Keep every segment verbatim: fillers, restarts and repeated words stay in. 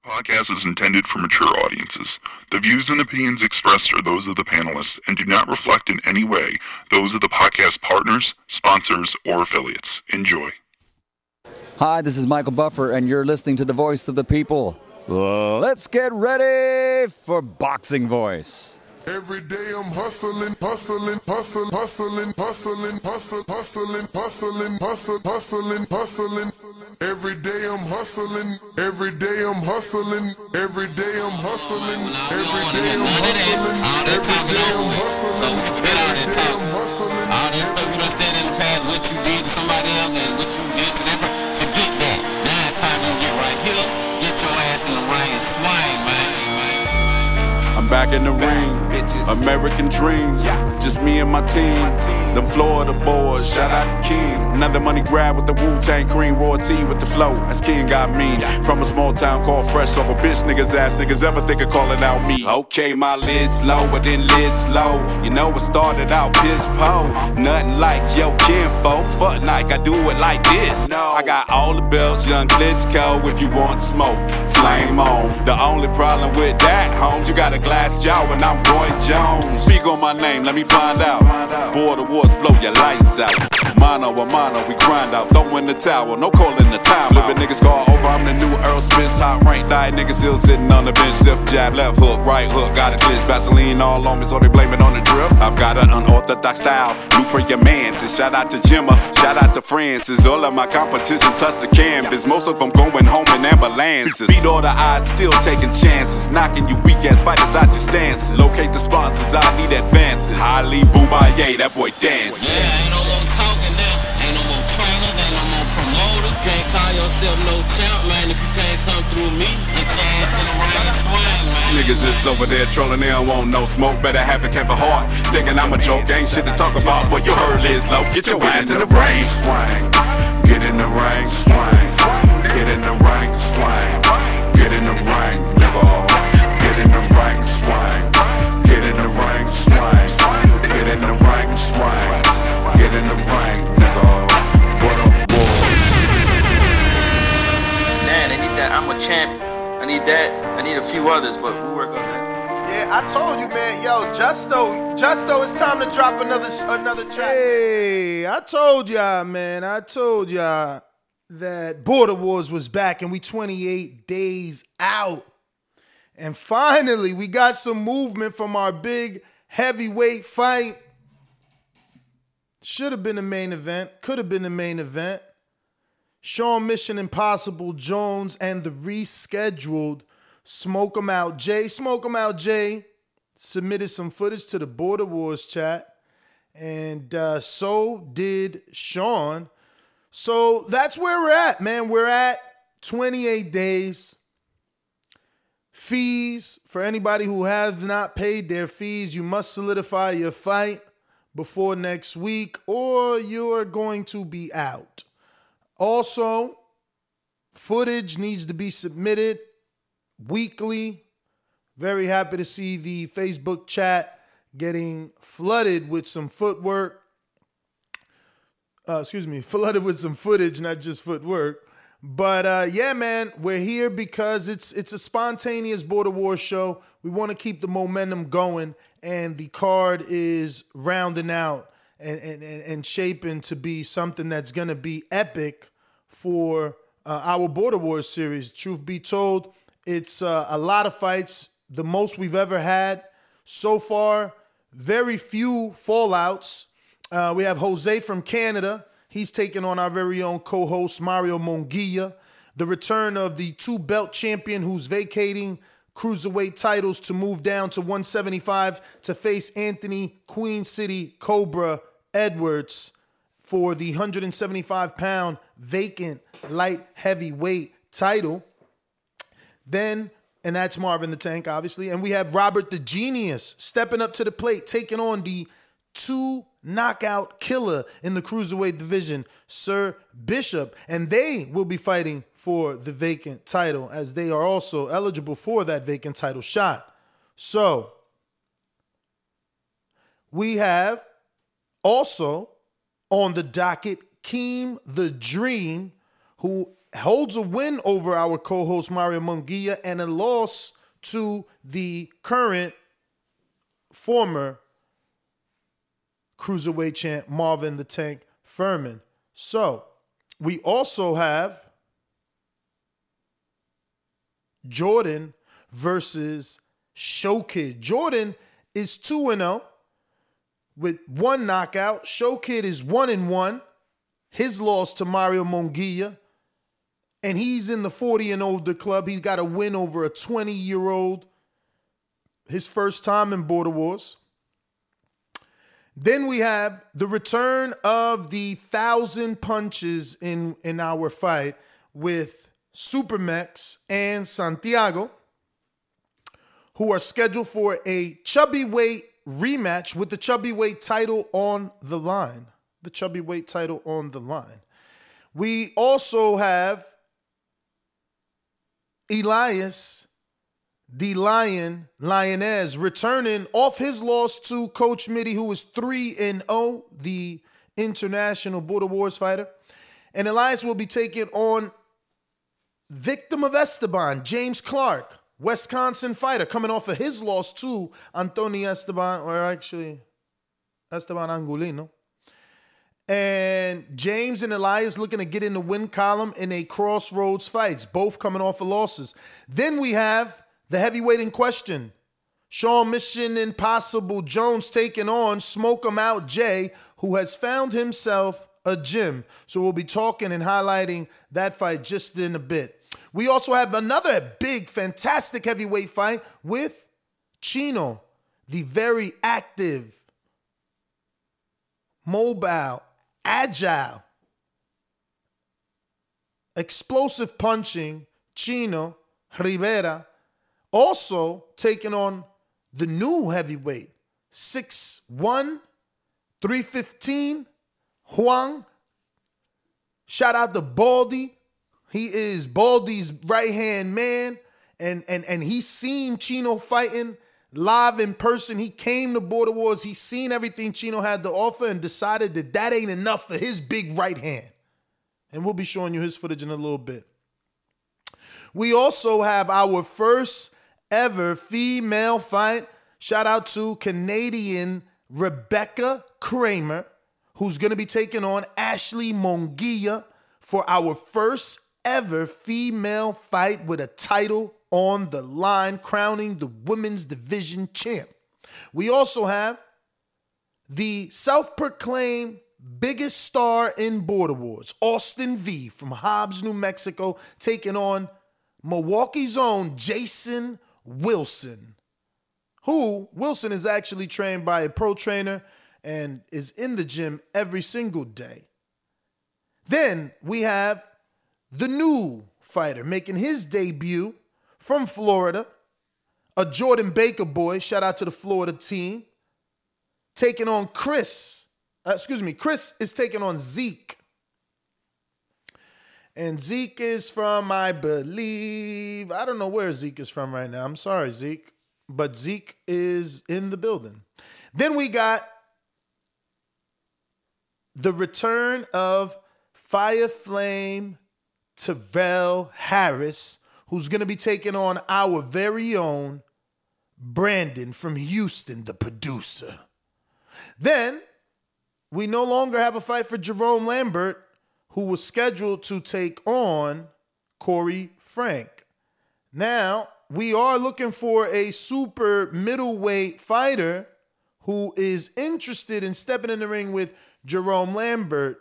Podcast is intended for mature audiences. The views and opinions expressed are those of the panelists and do not reflect in any way those of the podcast partners, sponsors, or affiliates. Enjoy. Hi, this is Michael Buffer, and you're listening to the Voice of the People. Let's get ready for Boxing Voice. Every day I'm hustling, hustling, hustling, hustling, hustling, hustling, hustling, hustling, hustling, hustling, hustling. Every day I'm hustling, every day I'm hustling, every day I'm hustling, every day I'm hustling, every day I'm hustling, every day I'm hustling. All that stuff you done said in the past, what you did to somebody else and what you did to them, forget that. Now it's time to get right here, get your ass in the ring and swing, man. I'm back in the ring, American dream, just me and my team. Them Florida boys, shout out to King. Another money grab with the Wu-Tang cream, raw tea with the flow, as King got me. From a small town called Fresh, off a bitch niggas ass niggas ever think of calling out me. Okay, my lid's low, but then lid's low. You know it started out piss po. Nothing like yo kin folks, fuck like I do it like this. I got all the belts, young Klitschko, if you want smoke, flame on. The only problem with that, homes, you got a glass jaw and I'm Roy Jones. Speak on my name, let me find out. Border wars, blow your lights out. Mono a mono, we grind out. Throw in the towel, no calling the time. Flipping niggas call over, I'm the new Earl Smith. Top rank, diet niggas still sitting on the bench. Left jab, left hook, right hook, got a glitch. Vaseline all on me, so they blame it on the drip. I've got an unorthodox style, new for your mans. And shout out to Jimma, shout out to Francis. All of my competition touch the canvas. Most of them going home in ambulances. Beat all the odds, still taking chances. Knocking you weak ass fighters out your stances. Locate the sponsors, I need advances. Ali Boumaye, that boy dance. Yeah, ain't no more talking now. Ain't no more trainers, ain't no more promoters. Can't call yourself no champ, man, if you can't come through me. Get your ass in the ring and swing, man. Niggas just over there trolling, they don't want no smoke. Better have it, have a heart. Thinking I'm a joke, ain't shit to talk about. But you heard Liz low. Get your ass in the ring, swing. Get in the ring, swing. Get in the ring, swing. Get in the ring, nigga. Get in the ring, swing. Get in the ring, swing. Get in the ring, swing. Get in the ring, nigga. What up, boys? Man, I need that. I'm a champion. I need that. I need a few others, but we'll work on that. Yeah, I told you, man. Yo, Justo, Justo, it's time to drop another another track. Hey, I told y'all, man. I told y'all that Border Wars was back, and we twenty-eight days out. And finally, we got some movement from our big heavyweight fight. Should have been the main event. Could have been the main event. Sean Mission Impossible Jones and the rescheduled Smoke 'em Out Jay. Smoke 'em Out Jay submitted some footage to the Border Wars chat. And uh, so did Sean. So that's where we're at, man. We're at twenty-eight days. Fees, for anybody who have not paid their fees, you must solidify your fight before next week or you're going to be out. Also, footage needs to be submitted weekly. Very happy to see the Facebook chat getting flooded with some footwork. Uh, excuse me, flooded with some footage, not just footwork. But uh, yeah, man, we're here because it's it's a spontaneous Border Wars show. We want to keep the momentum going, and the card is rounding out and and, and shaping to be something that's going to be epic for uh, our Border Wars series. Truth be told, it's uh, a lot of fights, the most we've ever had so far. Very few fallouts. Uh, we have Jose from Canada. He's taking on our very own co-host, Mario Monguia. The return of the two-belt champion who's vacating cruiserweight titles to move down to one seventy-five to face Anthony Queen City Cobra Edwards for the one seventy-five pound vacant light heavyweight title. Then, and that's Marvin the Tank, obviously. And we have Robert the Genius stepping up to the plate, taking on the two knockout killer in the cruiserweight division, Sir Bishop. And they will be fighting for the vacant title as they are also eligible for that vacant title shot. So, we have also on the docket Keem the Dream, who holds a win over our co-host Mario Munguia and a loss to the current former cruiserweight champ Marvin the Tank Furman. So we also have Jordan versus Showkid. Jordan is two and oh with one knockout. Showkid is one and one. His loss to Mario Munguia. And he's in the forty and older club. He's got a win over a twenty-year-old. His first time in Border Wars. Then we have the return of the thousand punches in, in our fight with Supermex and Santiago, who are scheduled for a chubby weight rematch with the chubby weight title on the line. The chubby weight title on the line. We also have Elias, the Lion, Lioness, returning off his loss to Coach Mitty, who is three and oh, the international Border Wars fighter. And Elias will be taking on victim of Esteban, James Clark, Wisconsin fighter, coming off of his loss to Antonio Esteban, or actually Esteban Angulino. And James and Elias looking to get in the win column in a crossroads fights, both coming off of losses. Then we have the heavyweight in question, Sean Mission Impossible Jones taking on Smoke 'em Out Jay, who has found himself a gym. So we'll be talking and highlighting that fight just in a bit. We also have another big, fantastic heavyweight fight with Chino, the very active, mobile, agile, explosive punching Chino Rivera, also taking on the new heavyweight, six one, three fifteen, Huang. Shout out to Baldy. He is Baldy's right-hand man, and, and, and he's seen Chino fighting live in person. He came to Border Wars. He's seen everything Chino had to offer and decided that that ain't enough for his big right hand. And we'll be showing you his footage in a little bit. We also have our first ever female fight. Shout out to Canadian Rebecca Kramer, who's going to be taking on Ashley Munguia for our first ever female fight with a title on the line, crowning the women's division champ. We also have the self-proclaimed biggest star in Border Wars, Austin V from Hobbs, New Mexico, taking on Milwaukee's own Jason Wilson, who Wilson is actually trained by a pro trainer and is in the gym every single day. Then we have the new fighter making his debut from Florida, a Jordan Baker boy, shout out to the Florida team, taking on Chris. Uh, excuse me, Chris is taking on Zeke. And Zeke is from, I believe, I don't know where Zeke is from right now. I'm sorry, Zeke. But Zeke is in the building. Then we got the return of Fire Flame Terrell Harris, who's going to be taking on our very own Brandon from Houston, the producer. Then we no longer have a fight for Jerome Lambert, who was scheduled to take on Corey Frank. Now, we are looking for a super middleweight fighter who is interested in stepping in the ring with Jerome Lambert.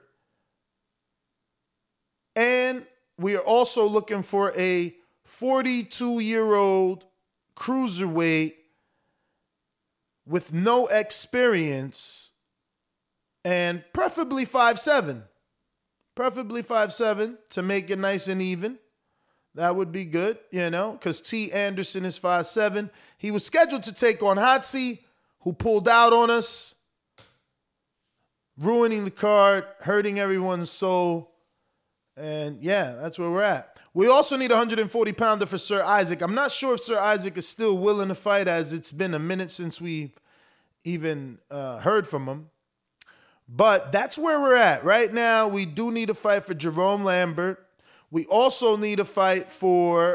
And we are also looking for a forty-two-year-old cruiserweight with no experience and preferably five seven. Preferably five seven to make it nice and even. That would be good, you know, because T. Anderson is five seven. He was scheduled to take on Hatsi, who pulled out on us, ruining the card, hurting everyone's soul. And yeah, that's where we're at. We also need a one hundred forty pounder for Sir Isaac. I'm not sure if Sir Isaac is still willing to fight, as it's been a minute since we've even uh, heard from him. But that's where we're at. Right now, we do need a fight for Jerome Lambert. We also need a fight for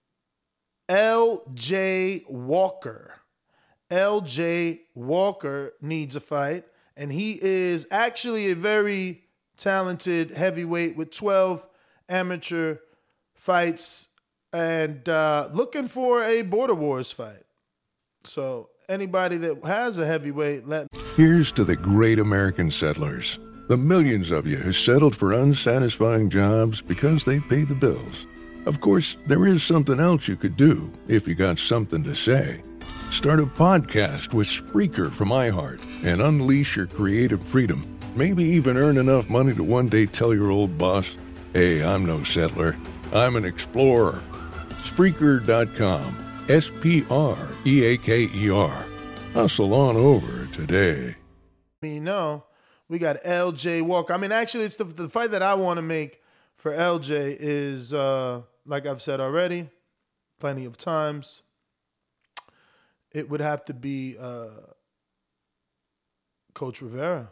L J Walker. L J Walker needs a fight, and he is actually a very talented heavyweight with twelve amateur fights and uh, looking for a Border Wars fight. So anybody that has a heavyweight, let Here's to the great American settlers, the millions of you who settled for unsatisfying jobs because they pay the bills. Of course, there is something else you could do if you got something to say. Start a podcast with Spreaker from iHeart and unleash your creative freedom. Maybe even earn enough money to one day tell your old boss, hey, I'm no settler, I'm an explorer. Spreaker dot com, S P R E A K E R. Hustle on over today. me know we got L J Walker. I mean, actually, it's the, the fight that I want to make for L J is, uh, like I've said already, plenty of times, it would have to be uh, Coach Rivera.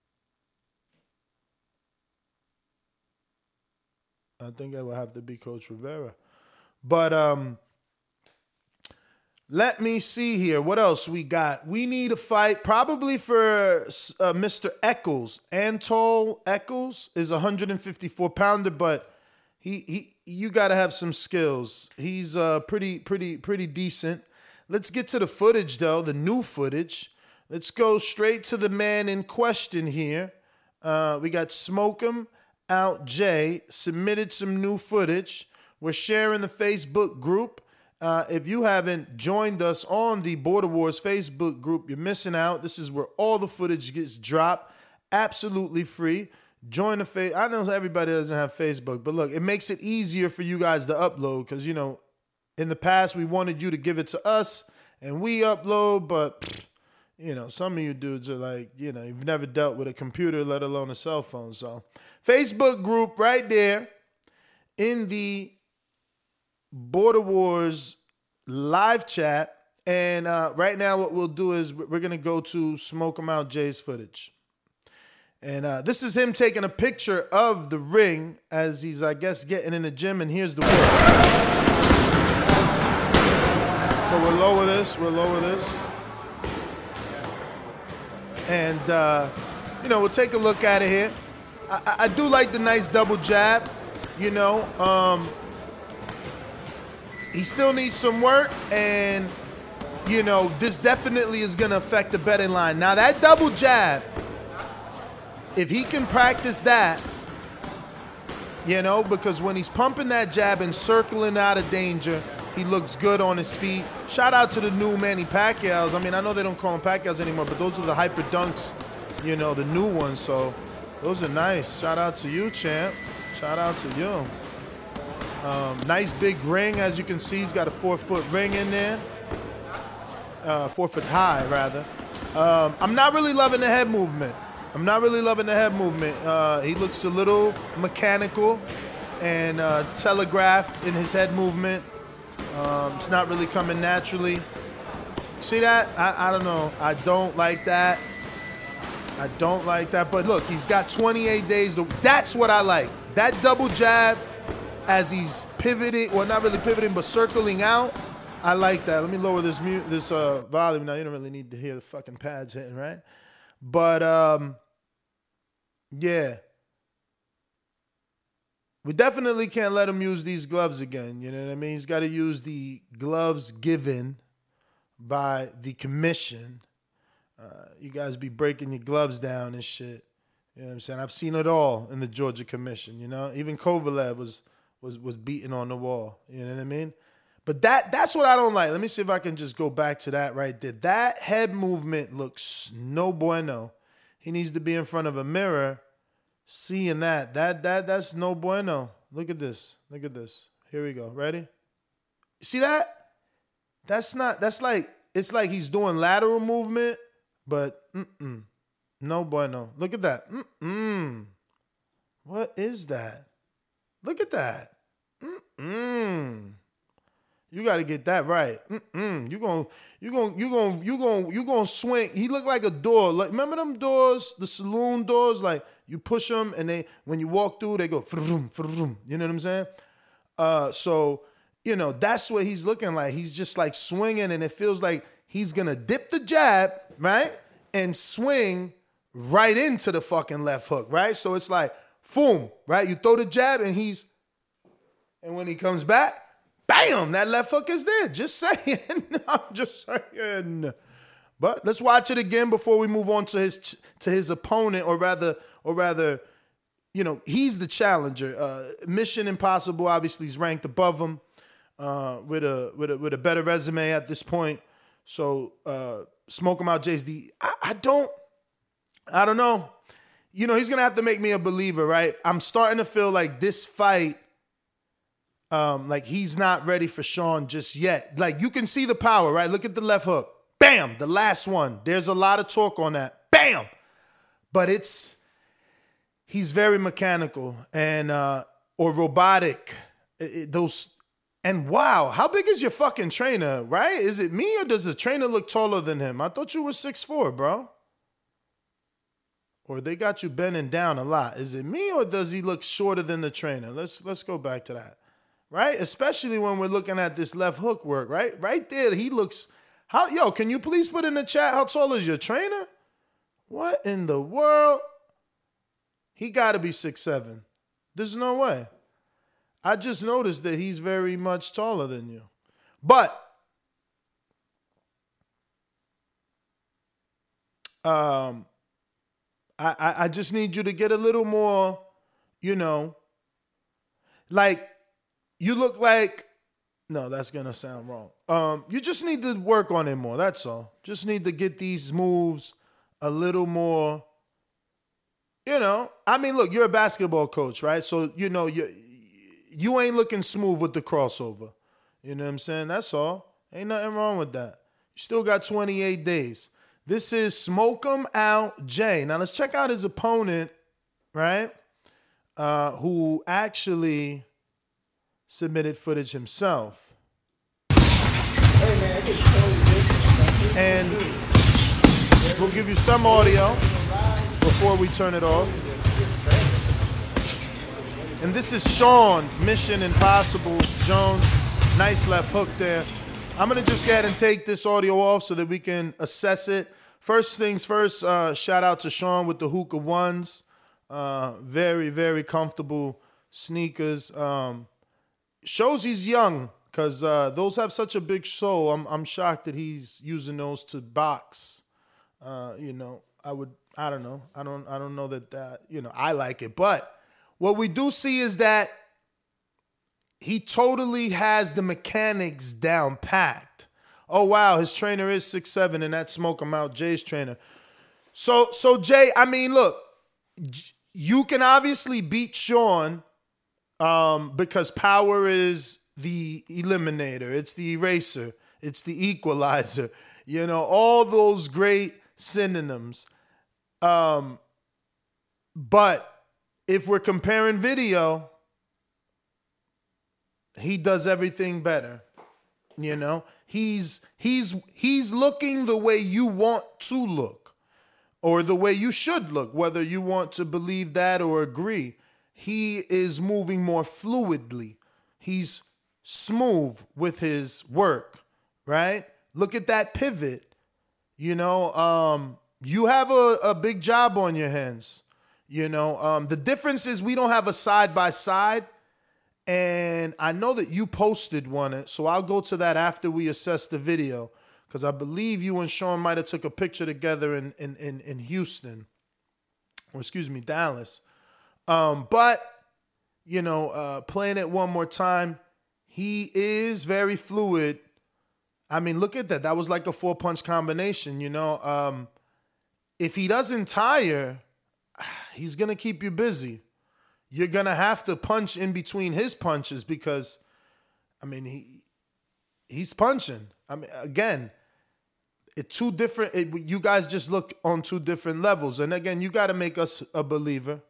I think it would have to be Coach Rivera. But um, let me see here. What else we got? We need a fight probably for uh, Mister Eccles. Antol Eccles is a one hundred fifty-four pounder, but he he you got to have some skills. He's uh, pretty pretty pretty decent. Let's get to the footage though, the new footage. Let's go straight to the man in question here. Uh, we got Smoke'em Out Jay submitted some new footage. We're sharing the Facebook group. Uh, if you haven't joined us on the Border Wars Facebook group, you're missing out. This is where all the footage gets dropped, absolutely free. Join the face. I know everybody doesn't have Facebook, but look, it makes it easier for you guys to upload because, you know, in the past we wanted you to give it to us and we upload, but pfft, you know, some of you dudes are like, you know, you've never dealt with a computer, let alone a cell phone. So Facebook group right there in the Border Wars live chat. And uh, right now what we'll do is we're going to go to Smoke'em Out Jay's footage. And uh, this is him taking a picture of the ring as he's, I guess, getting in the gym. And here's the whip. So we'll lower this. We'll lower this. And, uh, you know, we'll take a look at it here. I, I do like the nice double jab, you know. Um, he still needs some work, and, you know, this definitely is going to affect the betting line. Now, that double jab, if he can practice that, you know, because when he's pumping that jab and circling out of danger, he looks good on his feet. Shout out to the new Manny Pacquiao's. I mean, I know they don't call them Pacquiao's anymore, but those are the Hyper Dunks, you know, the new ones. So those are nice. Shout out to you, champ. Shout out to you. Um, nice big ring, as you can see. He's got a four-foot ring in there. Uh, four-foot high, rather. Um, I'm not really loving the head movement. I'm not really loving the head movement. Uh, he looks a little mechanical and uh, telegraphed in his head movement. Um, it's not really coming naturally. See that? I, I don't know. I don't like that. I don't like that. But look, he's got twenty-eight days. To, that's what I like. That double jab as he's pivoting, well, not really pivoting, but circling out. I like that. Let me lower this mute, this uh, volume. Now, you don't really need to hear the fucking pads hitting, right? But, um, yeah. We definitely can't let him use these gloves again. You know what I mean? He's got to use the gloves given by the commission. Uh, you guys be breaking your gloves down and shit. You know what I'm saying? I've seen it all in the Georgia Commission, you know? Even Kovalev was was was beating on the wall. You know what I mean? But that that's what I don't like. Let me see if I can just go back to that right there. That head movement looks no bueno. He needs to be in front of a mirror seeing that. That that that's no bueno. Look at this. Look at this. Here we go. Ready? See that? That's not, that's like, it's like he's doing lateral movement, but mm-mm. No bueno. Look at that. Mm-mm. What is that? Look at that. Mm-mm. You got to get that right. Mm-mm. You going you going you going you going you going to swing. He looked like a door. Like, remember them doors, the saloon doors, like you push them and they when you walk through they go vroom, vroom. You know what I'm saying? Uh so, you know, that's what he's looking like. He's just like swinging and it feels like he's going to dip the jab, right? And swing right into the fucking left hook, right? So it's like boom, right? You throw the jab and he's and when he comes back, bam, that left hook is there. Just saying. I'm just saying. But let's watch it again before we move on to his to his opponent, or rather, or rather, you know, he's the challenger. Uh, Mission Impossible obviously is ranked above him uh, with a with a with a better resume at this point. So uh, Smoke 'em Out Jay's the I, I don't I don't know. You know, he's gonna have to make me a believer, right? I'm starting to feel like this fight. Um, like he's not ready for Sean just yet. Like you can see the power, right? Look at the left hook. Bam, the last one. There's a lot of torque on that. Bam. But it's he's very mechanical and uh or robotic. It, it, those and wow, how big is your fucking trainer, right? Is it me or does the trainer look taller than him? I thought you were six foot four, bro. Or they got you bending down a lot. Is it me or does he look shorter than the trainer? Let's let's go back to that. Right? Especially when we're looking at this left hook work, right? Right there, he looks, how, yo, can you please put in the chat how tall is your trainer? What in the world? He got to be six seven. There's no way. I just noticed that he's very much taller than you. But, um, I, I, I just need you to get a little more, you know, like, you look like, no, that's going to sound wrong. Um, you just need to work on it more. That's all. Just need to get these moves a little more, you know. I mean, look, you're a basketball coach, right? So, you know, you, you ain't looking smooth with the crossover. You know what I'm saying? That's all. Ain't nothing wrong with that. You still got twenty-eight days. This is Smoke 'em Out Jay. Now, let's check out his opponent, right, uh, who actually submitted footage himself. And we'll give you some audio before we turn it off. And this is Sean, Mission Impossible Jones. Nice left hook there. I'm going to just go ahead and take this audio off so that we can assess it. First things first, uh, shout out to Sean with the Hookah Ones. Uh, very, very comfortable sneakers. Um, Shows he's young because uh, those have such a big sole. I'm I'm shocked that he's using those to box. Uh, you know, I would I don't know. I don't I don't know that that you know I like it, but what we do see is that he totally has the mechanics down packed. Oh wow, his trainer is six seven, and that's Smoke 'em Out Jay's trainer. So so Jay, I mean, look, you can obviously beat Sean. Um, because power is the eliminator, it's the eraser, it's the equalizer, you know, all those great synonyms. Um, but if we're comparing video, he does everything better. You know, he's he's he's looking the way you want to look, or the way you should look, whether you want to believe that or agree. He is moving more fluidly. He's smooth with his work, right? Look at that pivot. You know, um, you have a, a big job on your hands. You know, um, the difference is we don't have a side-by-side. And I know that you posted one, so I'll go to that after we assess the video, because I believe you and Sean might have took a picture together in, in, in, in Houston, or excuse me, Dallas. Um, but, you know, uh, playing it one more time, he is very fluid. I mean, look at that. That was like a four-punch combination, you know. Um, if he doesn't tire, he's going to keep you busy. You're going to have to punch in between his punches because, I mean, he he's punching. I mean, again, it two different, it, you guys just look on two different levels. And again, you got to make us a believer.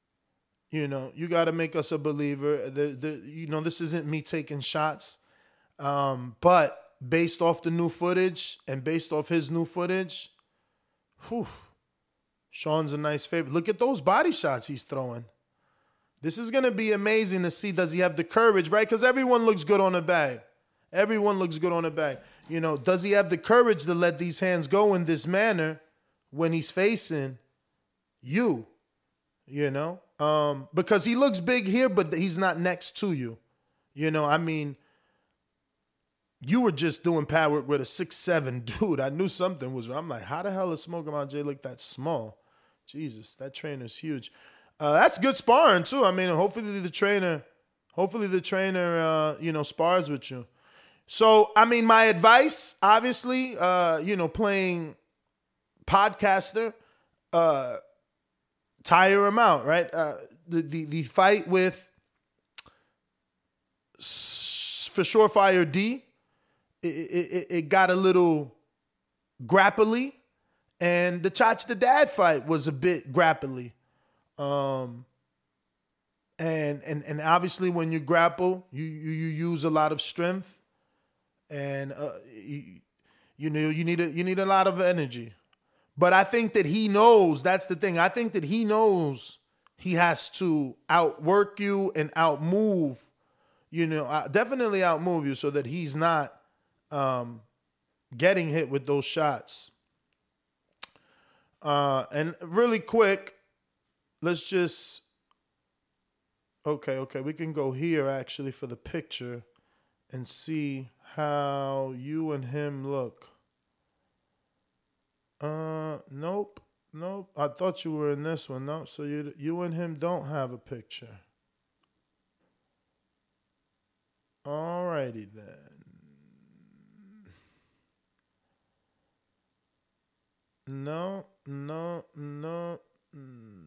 You know, you got to make us a believer. The, the, you know, this isn't me taking shots. Um, but based off the new footage and based off his new footage, whew, Sean's a nice favorite. Look at those body shots he's throwing. This is going to be amazing to see. Does he have the courage, right? Because everyone looks good on the bag. Everyone looks good on the bag. You know, does he have the courage to let these hands go in this manner when he's facing you? You know? Um, because he looks big here, but he's not next to you. You know, I mean, you were just doing pad work with a six seven dude. I knew something was wrong. I'm like, how the hell does Smoke 'em Out Jay look that small? Jesus, that trainer's huge. Uh, that's good sparring too. I mean, hopefully the trainer, hopefully the trainer, uh, you know, spars with you. So, I mean, my advice, obviously, uh, you know, playing podcaster, uh, tire him out, right? Uh, the, the the fight with for Surefire D, it, it, it got a little grapply, and the Chach the Dad fight was a bit grapply. Um, and, and, and obviously when you grapple, you, you, you use a lot of strength, and, uh, you, you know, you need a, you need a lot of energy, but I think that he knows, that's the thing. I think that he knows he has to outwork you and outmove, you know, definitely outmove you so that he's not, um, getting hit with those shots. Uh, and really quick, let's just, okay, okay, we can go here actually for the picture and see how you and him look. Uh, nope, nope. I thought you were in this one. No, so you you and him don't have a picture. Alrighty then. No, no, no. Mm.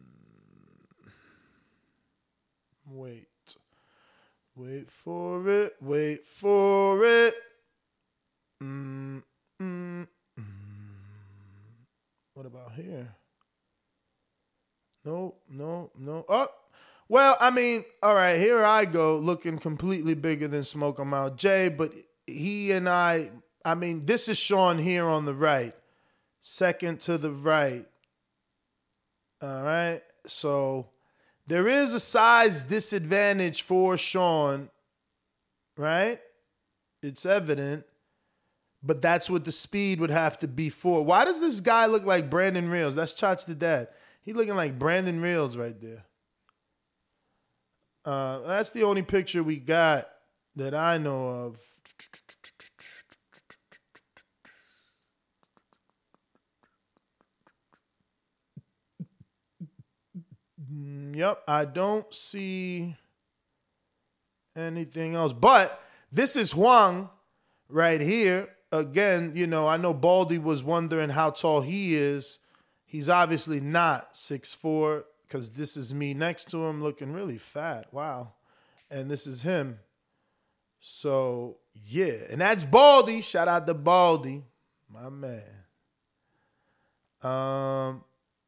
Wait. Wait for it. Wait for it. Mm, mm, mm. What about here? No, no, no. Oh, well, I mean, all right, here I go looking completely bigger than Smoke 'em Out Jay, but he and I, I mean, this is Sean here on the right. Second to the right. All right. So there is a size disadvantage for Sean, right? It's evident. But that's what the speed would have to be for. Why does this guy look like Brandon Reels? That's Chach the Dad. He looking like Brandon Reels right there. Uh, that's the only picture we got that I know of. Yep, I don't see anything else. But this is Huang right here. Again, you know, I know Baldy was wondering how tall he is. He's obviously not six foot four because this is me next to him looking really fat. Wow. And this is him. So, yeah. And that's Baldy. Shout out to Baldy. My man. Um...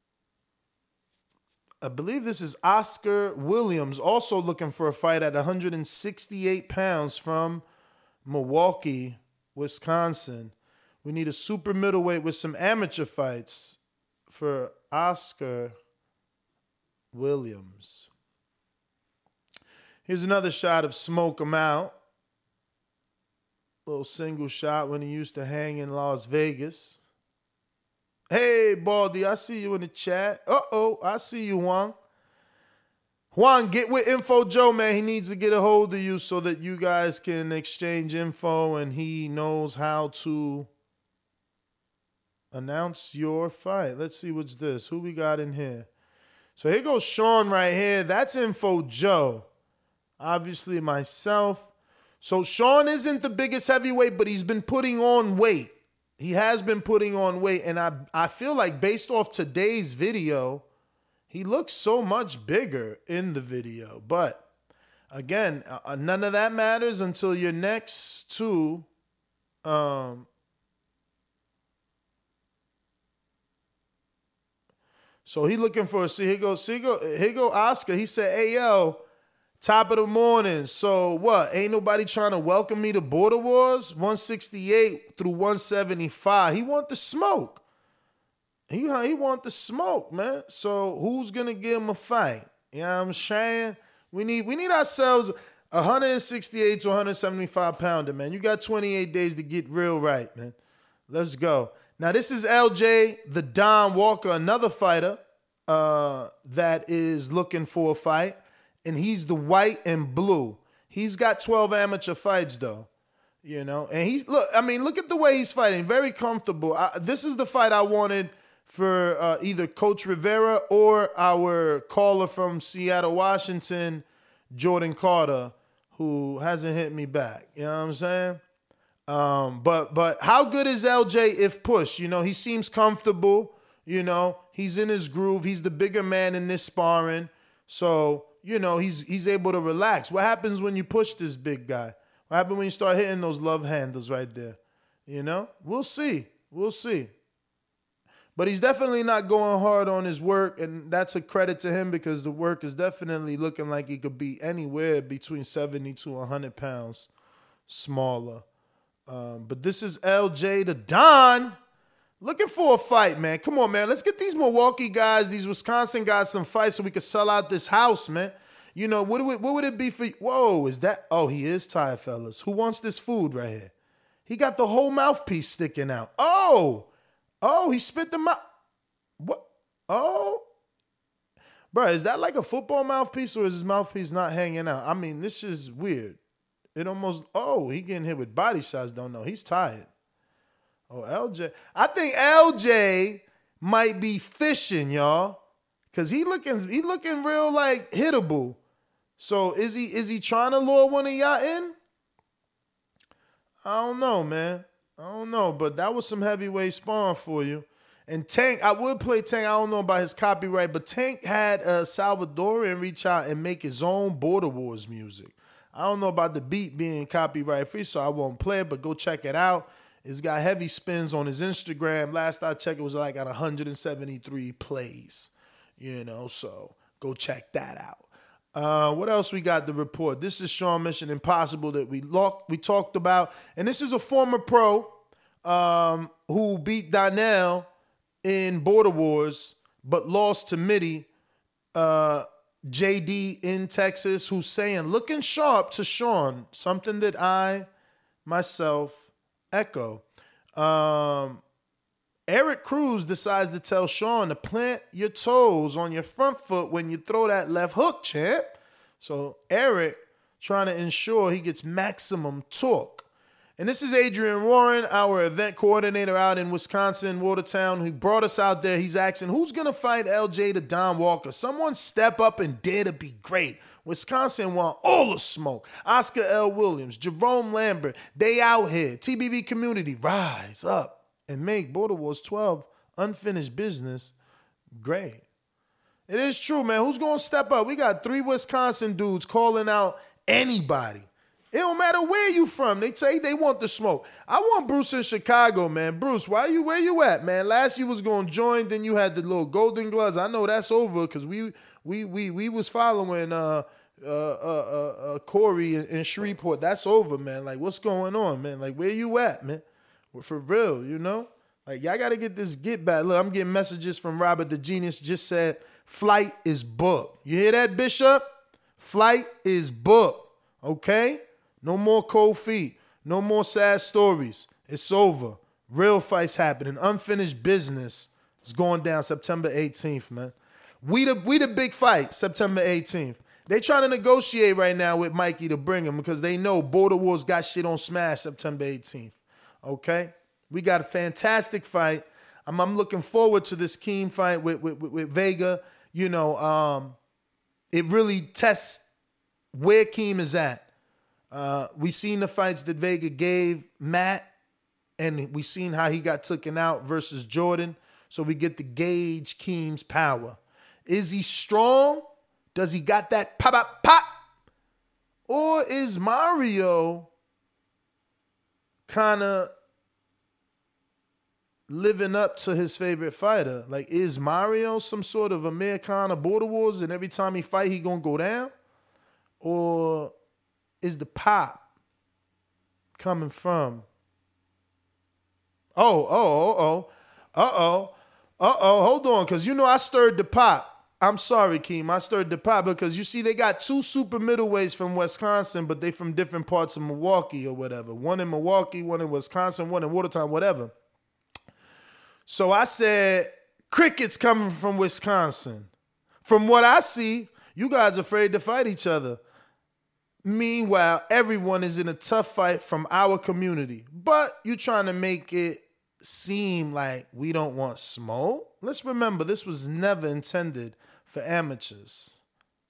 I believe this is Oscar Williams, also looking for a fight at one hundred sixty-eight pounds from Milwaukee, Wisconsin. We need a super middleweight with some amateur fights for Oscar Williams. Here's another shot of Smoke 'em Out. Little single shot when he used to hang in Las Vegas. Hey, Baldy, I see you in the chat. Uh-oh, I see you, Juan. Juan, get with Info Joe, man. He needs to get a hold of you so that you guys can exchange info and he knows how to announce your fight. Let's see what's this. Who we got in here? So here goes Sean right here. That's Info Joe. Obviously myself. So Sean isn't the biggest heavyweight, but he's been putting on weight. He has been putting on weight, and I I feel like based off today's video, he looks so much bigger in the video. But again, uh, none of that matters until you're next to um, so he looking for, see, here go, see, go, here go Oscar. He said, hey, yo, Top of the morning. So what? Ain't nobody trying to welcome me to Border Wars? one sixty-eight through one seventy-five. He want the smoke. He, he want the smoke, man. So who's going to give him a fight? You know what I'm saying? We need we need ourselves a one sixty-eight to one seventy-five pounder, man. You got twenty-eight days to get real right, man. Let's go. Now, this is L J, the Don Walker, another fighter uh, that is looking for a fight. And he's the white and blue. He's got twelve amateur fights, though. You know, and he's, look, I mean, look at the way he's fighting. Very comfortable. I, this is the fight I wanted for uh, either Coach Rivera or our caller from Seattle, Washington, Jordan Carter, who hasn't hit me back. You know what I'm saying? Um, but but how good is L J if pushed? You know, he seems comfortable. You know, he's in his groove. He's the bigger man in this sparring. So, you know, he's he's able to relax. What happens when you push this big guy? What happens when you start hitting those love handles right there? You know, we'll see. We'll see. But he's definitely not going hard on his work, and that's a credit to him because the work is definitely looking like he could be anywhere between seventy to one hundred pounds smaller. Um, but this is L J the Don looking for a fight, man. Come on, man. Let's get these Milwaukee guys, these Wisconsin guys some fights so we can sell out this house, man. You know, what, would, what would it be for you? Whoa, is that? Oh, he is tired, fellas. Who wants this food right here? He got the whole mouthpiece sticking out. Oh, oh, he spit the mouth. What? Oh. Bro, is that like a football mouthpiece or is his mouthpiece not hanging out? I mean, this is weird. It almost, oh, he getting hit with body shots. Don't know. He's tired. Oh, L J. I think L J might be fishing, y'all. Cause he looking, he looking real like hittable. So is he is he trying to lure one of y'all in? I don't know, man. I don't know. But that was some heavyweight spawn for you. And Tank, I would play Tank. I don't know about his copyright, but Tank had a Salvadorian reach out and make his own Border Wars music. I don't know about the beat being copyright free, so I won't play it, but go check it out. It's got heavy spins on his Instagram. Last I checked, it was like at one hundred seventy-three plays. You know, so go check that out. Uh, what else we got to report? This is Sean Mission Impossible that we locked, we talked about. And this is a former pro um, who beat Donnell in Border Wars, but lost to Mitty, uh, J D in Texas, who's saying, looking sharp to Sean, something that I myself echo. Um, Eric Cruz decides to tell Sean to plant your toes on your front foot when you throw that left hook, champ. So Eric trying to ensure he gets maximum torque. And this is Adrian Warren, our event coordinator out in Wisconsin, Watertown, who brought us out there. He's asking, who's going to fight L J to Don Walker? Someone step up and dare to be great. Wisconsin want all the smoke. Oscar L. Williams, Jerome Lambert, they out here. T B V community, rise up and make Border Wars twelve unfinished business great. It is true, man. Who's going to step up? We got three Wisconsin dudes calling out anybody. It don't matter where you from. They say they want the smoke. I want Bruce in Chicago, man. Bruce, why you where you at, man? Last you was going to join, then you had the little golden gloves. I know that's over because we we we we was following uh uh uh, uh Corey in, in Shreveport. That's over, man. Like, what's going on, man? Like, where you at, man? For real, you know? Like, y'all got to get this get back. Look, I'm getting messages from Robert the Genius. Just said, flight is booked. You hear that, Bishop? Flight is booked, okay? No more cold feet. No more sad stories. It's over. Real fights happening. Unfinished business is going down September eighteenth, man. We the, we the big fight, September eighteenth. They trying to negotiate right now with Mikey to bring him because they know Border Wars got shit on Smash September eighteenth. Okay, we got a fantastic fight. I'm, I'm looking forward to this Keem fight with, with, with, with Vega. You know, um, it really tests where Keem is at. Uh, we seen the fights that Vega gave Matt, and we seen how he got taken out versus Jordan. So we get to gauge Keem's power. Is he strong? Does he got that pop, pop, pop? Or is Mario kind of living up to his favorite fighter? Like, is Mario some sort of Amir Khan of Border Wars and every time he fight, he going to go down? Or is the pop coming from? Oh, oh, oh, oh, uh-oh, uh-oh, hold on, because you know I stirred the pot. I'm sorry, Keem, I stirred the pot because you see they got two super middleweights from Wisconsin, but they from different parts of Milwaukee or whatever. One in Milwaukee, one in Wisconsin, one in Watertown, whatever. So I said, cricket's coming from Wisconsin. From what I see, you guys are afraid to fight each other. Meanwhile, everyone is in a tough fight from our community. But you trying to make it seem like we don't want smoke? Let's remember, this was never intended for amateurs.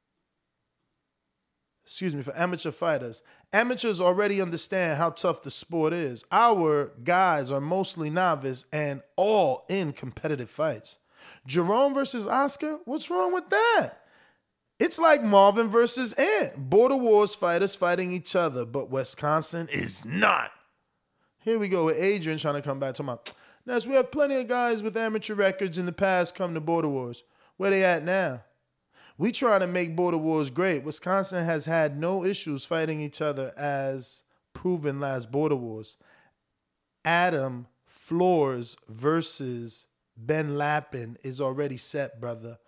Excuse me, for amateur fighters. Amateurs already understand how tough the sport is. Our guys are mostly novice and all in competitive fights. Jerome versus Oscar? What's wrong with that? It's like Marvin versus Ant. Border Wars fighters fighting each other, but Wisconsin is not. Here we go with Adrian trying to come back to my... Ness, we have plenty of guys with amateur records in the past come to Border Wars. Where they at now? We trying to make Border Wars great. Wisconsin has had no issues fighting each other as proven last Border Wars. Adam Flores versus Ben Lappin is already set, brother.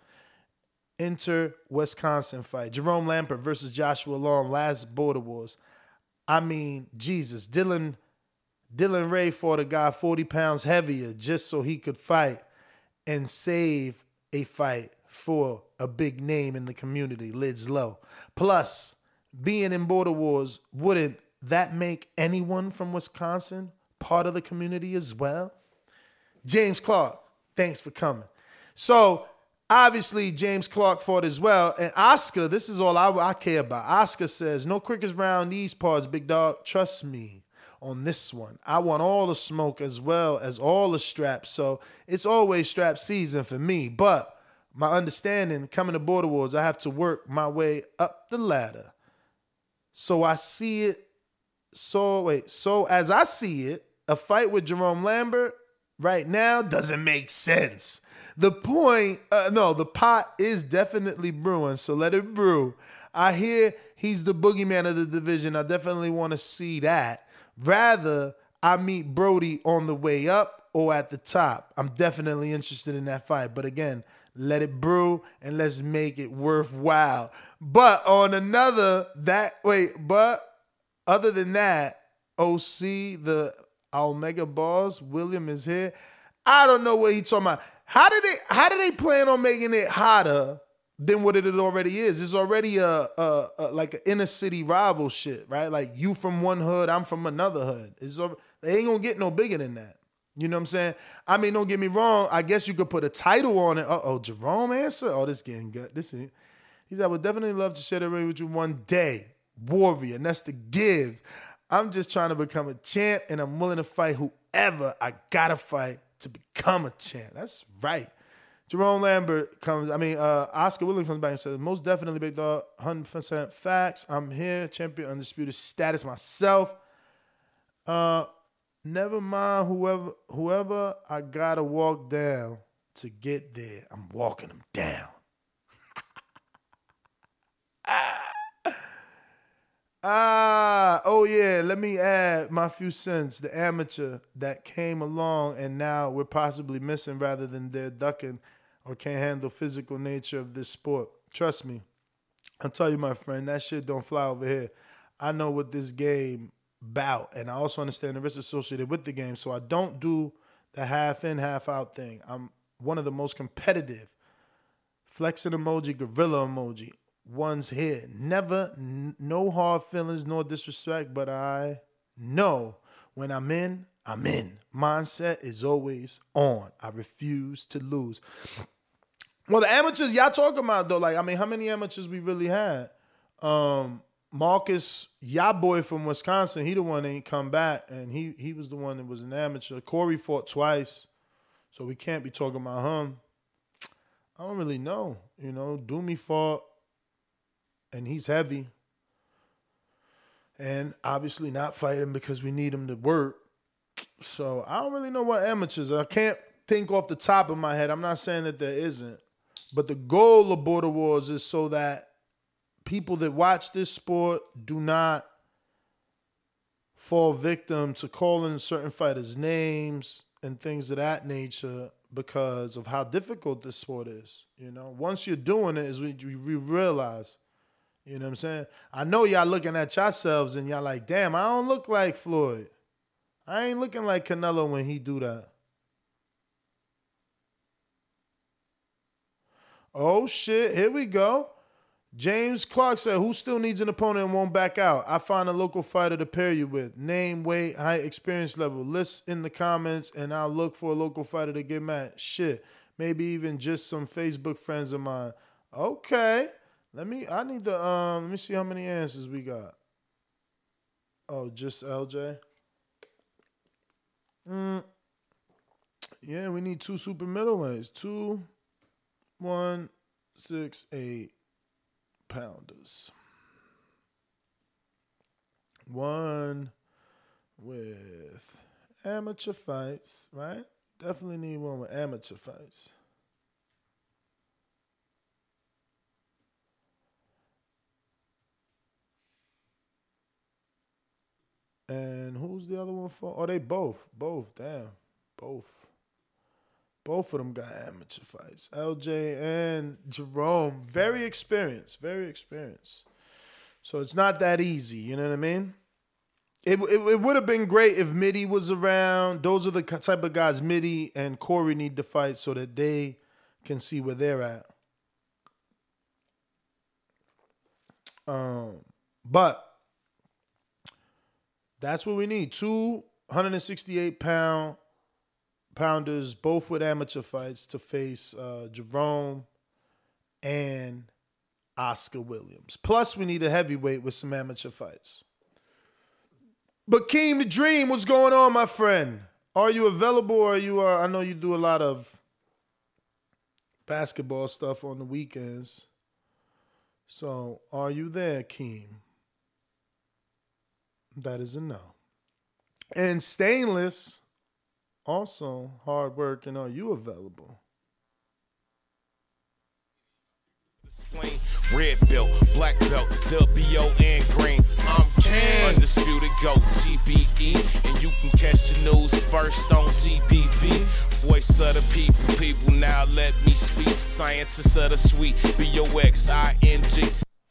Enter Wisconsin fight. Jerome Lampert versus Joshua Long, last Border Wars. I mean, Jesus, Dylan... Dylan Ray fought a guy forty pounds heavier just so he could fight and save a fight for a big name in the community, Lids Low. Plus, being in Border Wars, wouldn't that make anyone from Wisconsin part of the community as well? James Clark, thanks for coming. So, obviously, James Clark fought as well. And Oscar, this is all I, I care about. Oscar says, no crickets round these parts, big dog. Trust me on this one. I want all the smoke as well as all the straps. So it's always strap season for me. But my understanding, coming to Border Wars, I have to work my way up the ladder. So I see it. So wait, so as I see it, a fight with Jerome Lambert right now doesn't make sense. The point, uh, no, the pot is definitely brewing, so let it brew. I hear he's the boogeyman of the division. I definitely want to see that. Rather, I meet Brody on the way up or at the top. I'm definitely interested in that fight. But again, let it brew and let's make it worthwhile. But on another, that, wait, but other than that, O C, the Omega boss, William is here. I don't know what he's talking about. How did they, how do they plan on making it hotter than what it already is? It's already a, a, a like an inner city rival shit, right? Like you from one hood, I'm from another hood. It's over, they ain't gonna get no bigger than that. You know what I'm saying? I mean, don't get me wrong. I guess you could put a title on it. Uh-oh, Jerome answer? Oh, this getting good. This is, he said, I would definitely love to share the ring with you one day. Warrior, and that's the gives. I'm just trying to become a champ, and I'm willing to fight whoever I gotta fight to become a champ. That's right. Jerome Lambert comes, I mean, uh, Oscar Williams comes back and says, most definitely, big dog, one hundred percent facts. I'm here, champion, undisputed status myself. Uh, never mind whoever whoever I gotta walk down to get there. I'm walking them down. Ah, oh yeah, let me add my few cents. The amateur that came along and now we're possibly missing rather than they're ducking or can't handle physical nature of this sport. Trust me, I'll tell you, my friend, that shit don't fly over here. I know what this game bout, and I also understand the risks associated with the game, so I don't do the half in, half out thing. I'm one of the most competitive. Flexing emoji, gorilla emoji. One's here. Never, n- no hard feelings, no disrespect, but I know when I'm in, I'm in. Mindset is always on. I refuse to lose. Well, the amateurs y'all talking about, though, like, I mean, how many amateurs we really had? Um, Marcus, y'all boy from Wisconsin, he the one that ain't come back, and he he was the one that was an amateur. Corey fought twice, so we can't be talking about him. I don't really know. You know, Doomy fought, and he's heavy. And obviously not fighting because we need him to work. So I don't really know what amateurs are. I can't think off the top of my head. I'm not saying that there isn't. But the goal of Border Wars is so that people that watch this sport do not fall victim to calling certain fighters names and things of that nature because of how difficult this sport is. You know, once you're doing it, is we, we realize, you know what I'm saying? I know y'all looking at yourselves and y'all like, damn, I don't look like Floyd. I ain't looking like Canelo when he do that. Oh, shit. Here we go. James Clark said, who still needs an opponent and won't back out? I find a local fighter to pair you with. Name, weight, height, experience level. List in the comments, and I'll look for a local fighter to get mad. Shit. Maybe even just some Facebook friends of mine. Okay. Let me, I need to, um, let me see how many answers we got. Oh, just L J? Mm. Yeah, we need two super middleweights. Two, one, six, eight pounders. One with amateur fights, right? Definitely need one with amateur fights. And who's the other one for? Oh, they both. Both. Damn. Both. Both of them got amateur fights. L J and Jerome. Very experienced. Very experienced. So it's not that easy. You know what I mean? It, it, it would have been great if Mitty was around. Those are the type of guys Mitty and Corey need to fight so that they can see where they're at. Um, but that's what we need. Two one sixty-eight pound pounders, both with amateur fights, to face uh, Jerome and Oscar Williams. Plus, we need a heavyweight with some amateur fights. But Keem the Dream, what's going on, my friend? Are you available, or are you? Uh, I know you do a lot of basketball stuff on the weekends. So, are you there, Keem? That is a no. And Stainless, also hard working. Are you available? Red belt, black belt, W O N green. I'm King, undisputed GOAT, T B E, and you can catch the news first on T B V. Voice of the people, people now let me speak. Scientists of the sweet, B O X I N G.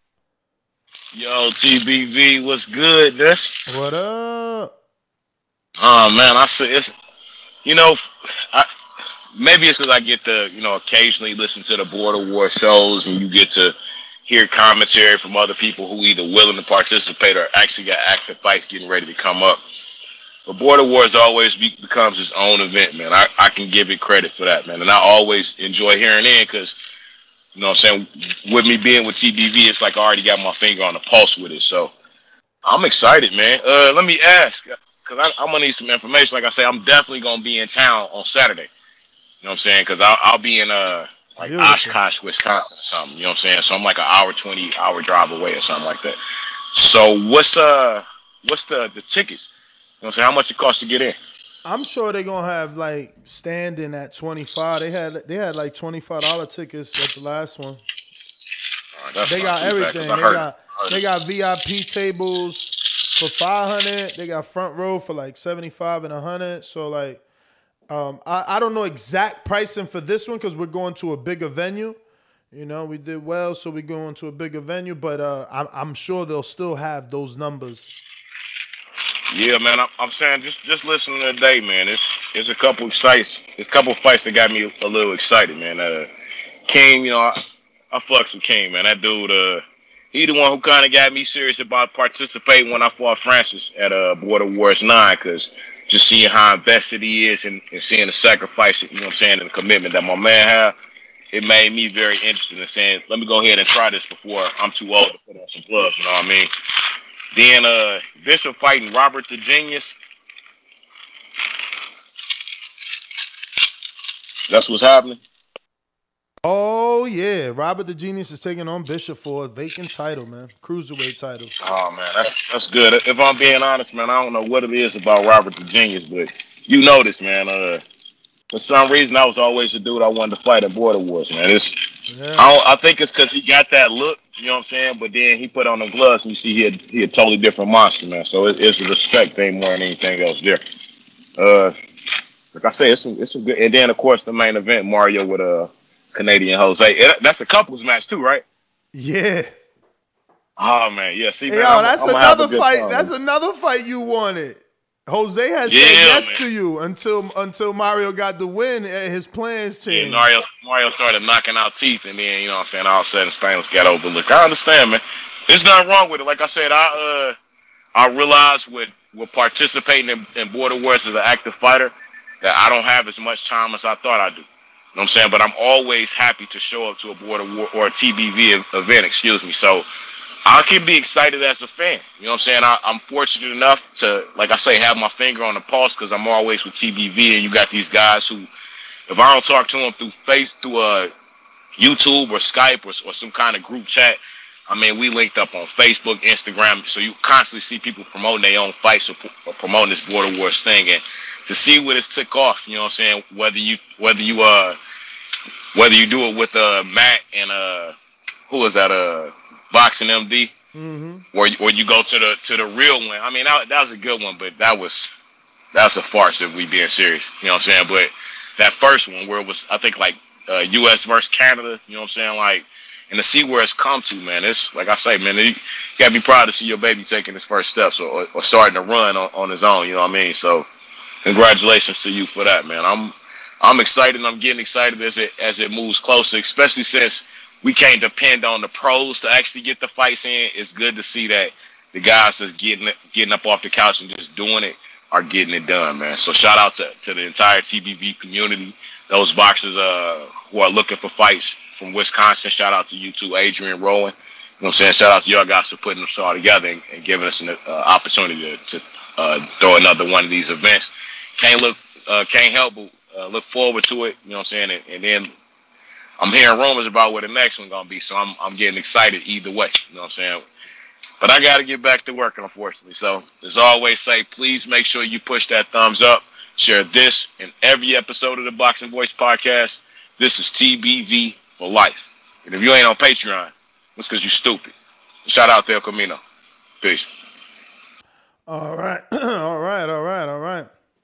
Yo, T B V, what's good? This? What up? Oh man, I say it's, you know, I, maybe it's because I get to, you know, occasionally listen to the Border War shows, and you get to hear commentary from other people who either willing to participate or actually got active fights getting ready to come up. But Border Wars always be, becomes its own event, man. I, I can give it credit for that, man, and I always enjoy hearing in because, you know what I'm saying, with me being with T B V, it's like I already got my finger on the pulse with it. So I'm excited, man. Uh, let me ask, because I'm going to need some information. Like I say, I'm definitely going to be in town on Saturday. You know what I'm saying? Because I'll, I'll be in uh, like Beautiful. Oshkosh, Wisconsin or something. You know what I'm saying? So I'm like an hour, twenty hour drive away or something like that. So what's uh what's the, the tickets? You know what I'm saying? How much it costs to get in? I'm sure they're gonna have like standing at twenty-five. They had they had like twenty-five dollar tickets at the last one. Right, they got everything. They got they got V I P tables for five hundred. They got front row for like seventy-five and a hundred. So like, um, I I don't know exact pricing for this one because we're going to a bigger venue. You know, we did well, so we're going to a bigger venue. But uh, I'm I'm sure they'll still have those numbers. Yeah, man, I'm, I'm saying just just listening today, man. It's it's a couple of fights. It's a couple of fights that got me a little excited, man. Uh, King, you know, I, I fucks with King, man. That dude, uh, he the one who kind of got me serious about participating when I fought Francis at uh, Border Wars nine, because just seeing how invested he is and, and seeing the sacrifice, you know what I'm saying, and the commitment that my man had, it made me very interested in saying, let me go ahead and try this before I'm too old to put on some gloves, you know what I mean? Then uh, Bishop fighting Robert the Genius. That's what's happening. Oh yeah, Robert the Genius is taking on Bishop for a vacant title, man, cruiserweight title. Oh man, that's that's good. If I'm being honest, man, I don't know what it is about Robert the Genius, but you know this, man. Uh, for some reason, I was always the dude I wanted to fight at Border Wars, man. It's, Yeah. I, don't, I think it's because he got that look, you know what I'm saying? But then he put on the gloves, and you see he a, he a totally different monster, man. So it, it's a respect thing more than anything else there. Uh, like I say, it's some, it's some good. And then, of course, the main event, Mario with a uh, Canadian Jose. It, that's a couples match, too, right? Yeah. Oh, man, yeah. See, Hey, man, yo, I'm, that's I'm gonna have a another good fight. time, That's man. another fight you wanted. Jose has Yeah, said yes man. to you until until Mario got the win and his plans Yeah, changed. Mario, Mario started knocking out teeth, and then, you know what I'm saying, all of a sudden, Stainless got overlooked. I understand, man. There's nothing wrong with it. Like I said, I uh, I realized with, with participating in, in Border Wars as an active fighter that I don't have as much time as I thought I do. You know what I'm saying? But I'm always happy to show up to a Border War or a T B V event, excuse me. So I can be excited as a fan. You know what I'm saying? I, I'm fortunate enough to, like I say, have my finger on the pulse because I'm always with T B V, and you got these guys who, if I don't talk to them through face, through uh, YouTube or Skype or, or some kind of group chat, I mean, we linked up on Facebook, Instagram, so you constantly see people promoting their own fights or, or promoting this Border Wars thing, and to see what it's took off, you know what I'm saying? Whether you, whether you, uh, whether you do it with uh, Matt and uh, who is that, uh, Boxing M D, Mm-hmm. or or you go to the to the real one. I mean, that, that was a good one, but that was that's a farce if we being serious. You know what I'm saying? But that first one where it was, I think, like uh, U S versus Canada. You know what I'm saying? Like, and to see where it's come to, man. It's like I say, man. You gotta be proud to see your baby taking his first steps or, or starting to run on, on his own. You know what I mean? So, congratulations to you for that, man. I'm I'm excited. And I'm getting excited as it as it moves closer, especially since we can't depend on the pros to actually get the fights in. It's good to see that the guys that's getting getting up off the couch and just doing it are getting it done, man. So shout out to, to the entire T B V community. Those boxers uh, who are looking for fights from Wisconsin, shout out to you too, Adrian Rowan. You know what I'm saying? Shout out to y'all guys for putting this all together and, and giving us an uh, opportunity to, to uh, throw another one of these events. Can't look, uh, can't help but uh, look forward to it. You know what I'm saying? And, and then I'm hearing rumors about where the next one gonna be, so I'm I'm getting excited either way. You know what I'm saying? But I gotta get back to work, unfortunately. So as always, say please make sure you push that thumbs up, share this in every episode of the Boxing Voice podcast. This is T B V for life. And if you ain't on Patreon, it's because you stupid. Shout out to El Camino. Peace. All right, all right, all right, all right.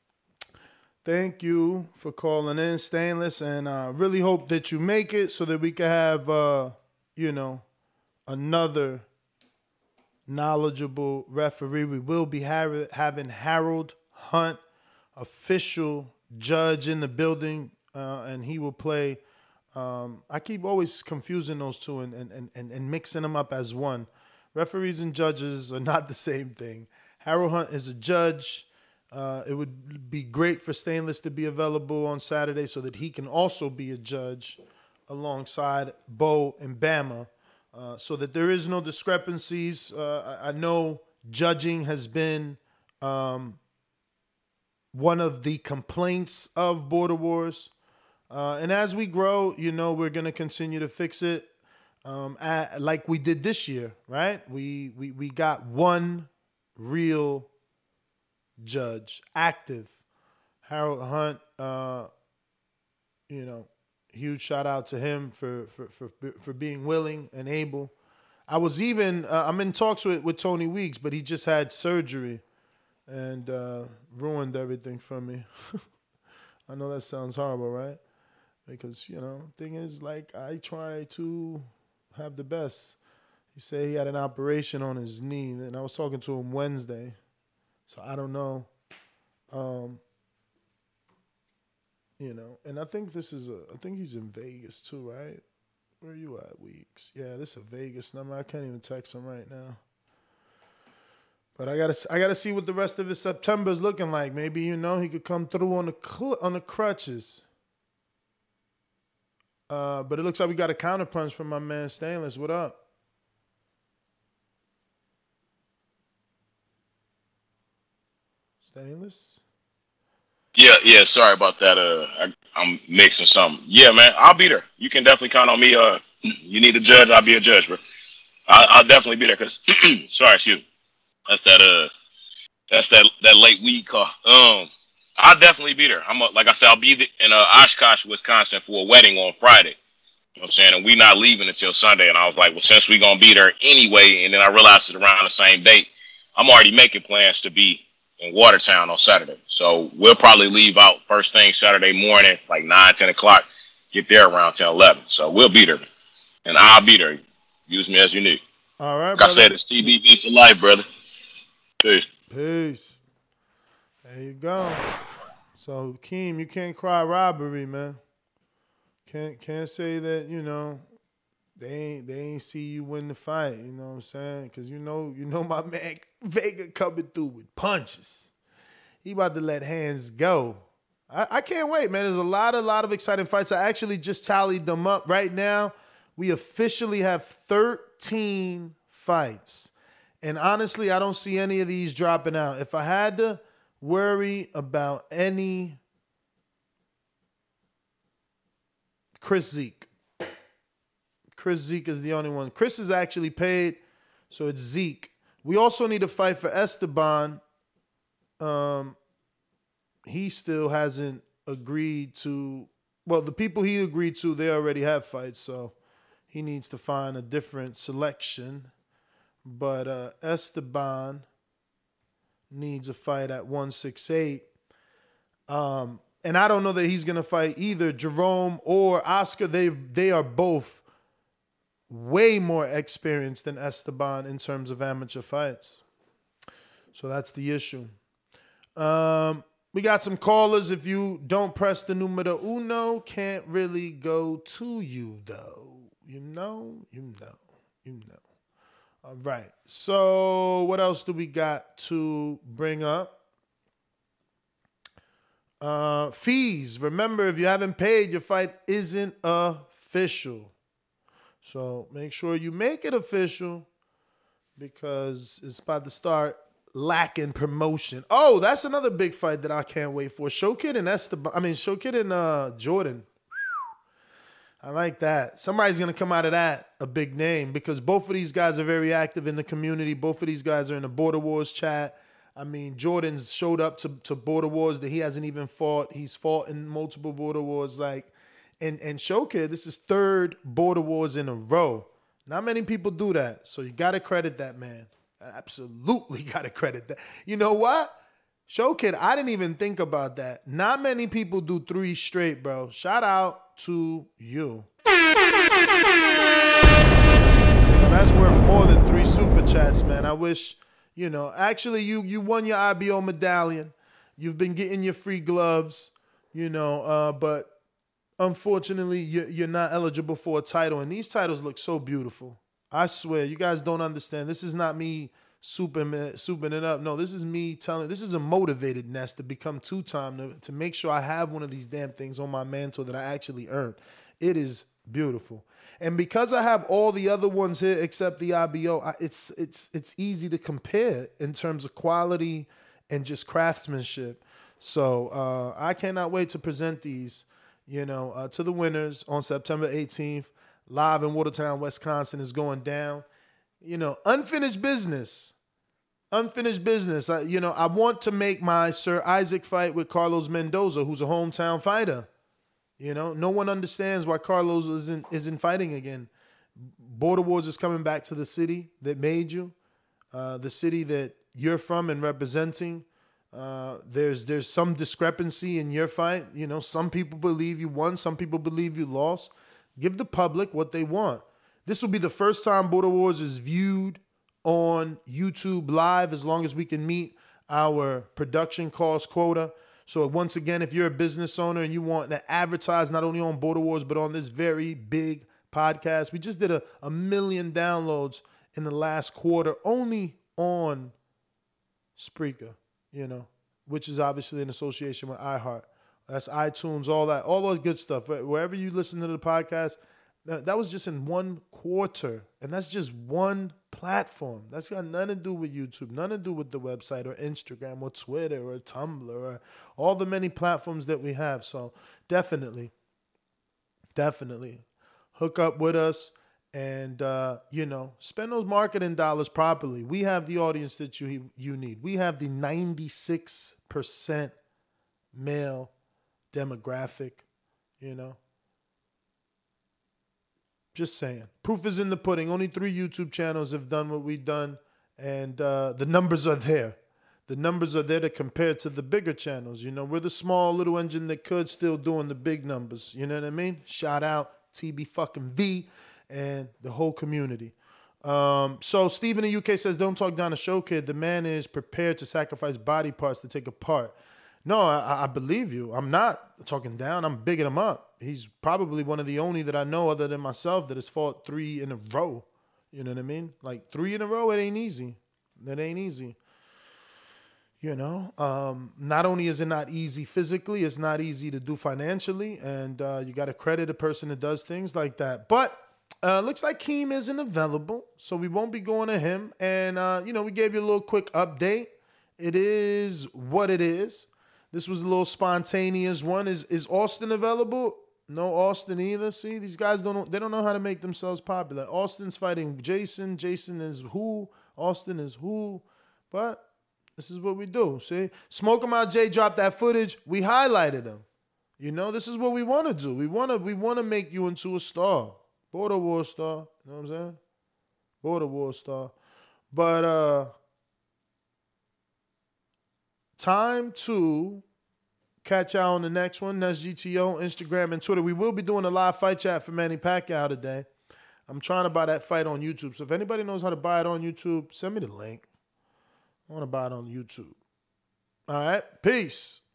Thank you for calling in, Stainless, and I uh, really hope that you make it so that we can have, uh, you know, another knowledgeable referee. We will be ha- having Harold Hunt, official judge in the building, uh, and he will play. Um, I keep always confusing those two and, and, and, and mixing them up as one. Referees and judges are not the same thing. Harold Hunt is a judge. Uh, it would be great for Stainless to be available on Saturday so that he can also be a judge alongside Bo and Bama, uh, so that there is no discrepancies. Uh, I, I know judging has been um, one of the complaints of Border Wars. Uh, and as we grow, you know, we're going to continue to fix it um, at, like we did this year, right? We, we, we got one real judge, active, Harold Hunt. Uh, you know, huge shout out to him for for for for being willing and able. I was even uh, I'm in talks with with Tony Weeks, but he just had surgery and uh, ruined everything for me. I know that sounds horrible, right? Because you know, thing is, like, I try to have the best. He said he had an operation on his knee, and I was talking to him Wednesday. So I don't know, um, you know, and I think this is a, I think he's in Vegas too, right? Where are you at, Weeks? Yeah, this is a Vegas number. I can't even text him right now. But I gotta, I gotta see what the rest of his September is looking like. Maybe, you know, he could come through on the cl- on the crutches. Uh, but it looks like we got a counterpunch from my man Stainless. What up? Stainless? Yeah, yeah. Sorry about that. Uh, I, I'm mixing something. Yeah, man. I'll be there. You can definitely count on me. Uh, you need a judge, I'll be a judge, bro. I, I'll definitely be there. Cause sorry, shoot. That's that. Uh, that's that. That late weed call. Um, I'll definitely be there. I'm a, like I said, I'll be in uh, Oshkosh, Wisconsin for a wedding on Friday. You know what I'm saying? And we not leaving until Sunday. And I was like, well, since we going to be there anyway, and then I realized it's around the same date, I'm already making plans to be in Watertown on Saturday. So we'll probably leave out first thing Saturday morning, like nine, ten o'clock, get there around ten, eleven. So we'll be there. And I'll be there. Use me as you need. All right, Like brother. I said, it's T B V for life, brother. Peace. Peace. There you go. So, Keem, you can't cry robbery, man. Can't can't say that, you know, they ain't they ain't see you win the fight. You know what I'm saying? Because you know you know my man Vega coming through with punches. He about to let hands go. I, I can't wait, man. There's a lot, a lot of exciting fights. I actually just tallied them up right now. We officially have thirteen fights. And honestly, I don't see any of these dropping out. If I had to worry about any, Chris Zeke. Chris Zeke is the only one. Chris is actually paid, so it's Zeke. We also need to fight for Esteban. Um, he still hasn't agreed to, well, the people he agreed to, they already have fights, so he needs to find a different selection. But uh, Esteban needs a fight at one sixty-eight. Um, and I don't know that he's going to fight either Jerome or Oscar. They they are both way more experienced than Esteban in terms of amateur fights. So that's the issue. Um, we got some callers. If you don't press the numero uno, can't really go to you, though. You know, you know, you know. All right. So what else do we got to bring up? Uh, fees. Remember, if you haven't paid, your fight isn't official. So make sure you make it official because it's about to start lacking promotion. Oh, that's another big fight that I can't wait for. Showkid and Esteban. I mean, Showkid and uh, Jordan. I like that. Somebody's going to come out of that a big name because both of these guys are very active in the community. Both of these guys are in the Border Wars chat. I mean, Jordan's showed up to, to Border Wars that he hasn't even fought. He's fought in multiple Border Wars. Like, and, and Showkid, this is third Border Wars in a row. Not many people do that. So you got to credit that man. Absolutely got to credit that. You know what? Showkid, I didn't even think about that. Not many people do three straight, bro. Shout out to you. You know, that's worth more than three super chats, man. I wish, you know, actually you you won your I B O medallion. You've been getting your free gloves, you know, uh, but unfortunately you, you're not eligible for a title. And these titles look so beautiful. I swear, you guys don't understand. This is not me souping, souping it up. No, this is me telling, this is a motivated Nest to become two-time, to, to make sure I have one of these damn things on my mantle that I actually earned. It is beautiful. And because I have all the other ones here except the I B O, I, it's it's it's easy to compare in terms of quality and just craftsmanship. So uh, I cannot wait to present these, you know, uh, to the winners on September eighteenth. Live in Watertown, Wisconsin is going down. You know, unfinished business. Unfinished business. I, you know, I want to make my Sir Isaac fight with Carlos Mendoza, who's a hometown fighter. You know, no one understands why Carlos isn't isn't fighting again. Border Wars is coming back to the city that made you, uh, the city that you're from and representing. Uh, there's there's some discrepancy in your fight. You know, some people believe you won, some people believe you lost. Give the public what they want. This will be the first time Border Wars is viewed on YouTube Live as long as we can meet our production cost quota. So once again, if you're a business owner and you want to advertise not only on Border Wars, but on this very big podcast, we just did a, a million downloads in the last quarter only on Spreaker, you know, which is obviously in association with iHeart. That's iTunes, all that, all those good stuff. Wherever you listen to the podcast, that was just in one quarter. And that's just one platform. That's got nothing to do with YouTube, nothing to do with the website or Instagram or Twitter or Tumblr or all the many platforms that we have. So definitely, definitely hook up with us and, uh, you know, spend those marketing dollars properly. We have the audience that you you need. We have the ninety-six percent male demographic, you know. Just saying. Proof is in the pudding. Only three YouTube channels have done what we've done, and uh, the numbers are there. The numbers are there to compare to the bigger channels. You know, we're the small little engine that could still doing the big numbers. You know what I mean? Shout out T B fucking V and the whole community. Um, so Steve in the U K says, don't talk down the show, kid. The man is prepared to sacrifice body parts to take a part. No, I, I believe you. I'm not talking down. I'm bigging him up. He's probably one of the only that I know other than myself that has fought three in a row. You know what I mean? Like three in a row, it ain't easy. That ain't easy. You know, um, not only is it not easy physically, it's not easy to do financially. And uh, you got to credit a person that does things like that. But uh, looks like Keem isn't available, so we won't be going to him. And, uh, you know, we gave you a little quick update. It is what it is. This was a little spontaneous one. Is is Austin available? No Austin either. See, these guys don't know, they don't know how to make themselves popular. Austin's fighting Jason. Jason is who? Austin is who? But this is what we do. See, Smoke 'em Out Jay dropped that footage. We highlighted him. You know, this is what we want to do. We want to we want to make you into a star, border war star. You know what I'm saying? Border war star. But uh, time to catch y'all on the next one. That's G T O, Instagram, and Twitter. We will be doing a live fight chat for Manny Pacquiao today. I'm trying to buy that fight on YouTube. So if anybody knows how to buy it on YouTube, send me the link. I want to buy it on YouTube. All right. Peace.